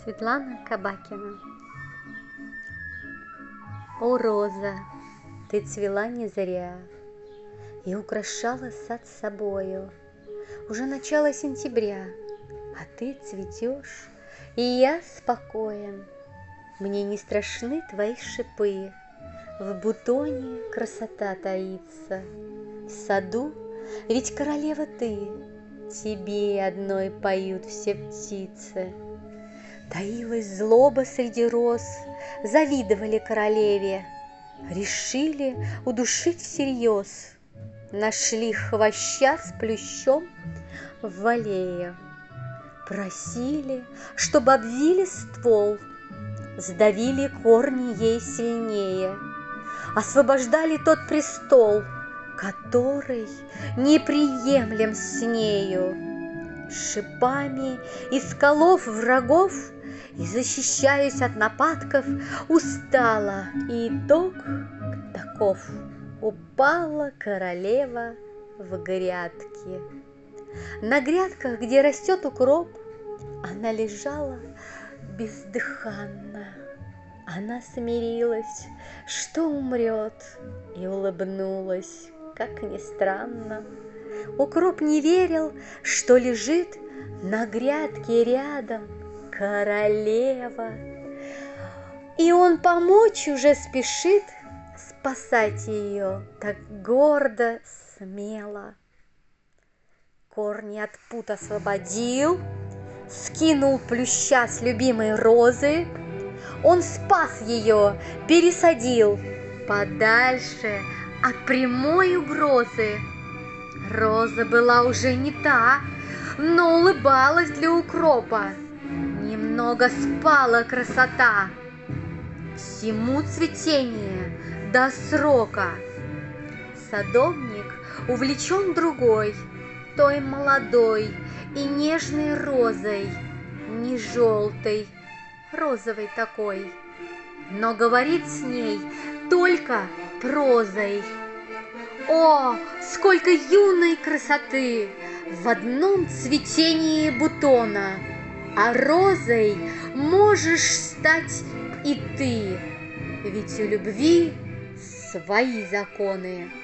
Светлана Кабакина. О, роза, ты цвела не зря и украшала сад собою. Уже начало сентября, а ты цветешь, и я спокоен. Мне не страшны твои шипы, в бутоне красота таится. В саду ведь королева ты, тебе одной поют все птицы. Таилась злоба среди роз, завидовали королеве, решили удушить всерьез. Нашли хвоща с плющом в аллее, просили, чтобы обвили ствол, сдавили корни ей сильнее, освобождали тот престол, который неприемлем с нею. Шипами исколов врагов и защищаюсь от нападков, устала, и итог таков: упала королева в грядки. На грядках, где растет укроп, она лежала бездыханно. Она смирилась, что умрет, и улыбнулась, как ни странно. Укроп не верил, что лежит на грядке рядом королева, и он помочь уже спешит, спасать ее так гордо, смело. Корни от пут освободил, скинул плюща с любимой розы. Он спас ее, пересадил подальше от прямой угрозы. Роза была уже не та, но улыбалась для укропа. Немного спала красота. Всему цветение до срока. Садовник увлечен другой, той молодой и нежной розой, не желтой, розовой такой, но говорит с ней только прозой. О, сколько юной красоты в одном цветении бутона! А розой можешь стать и ты, ведь у любви свои законы.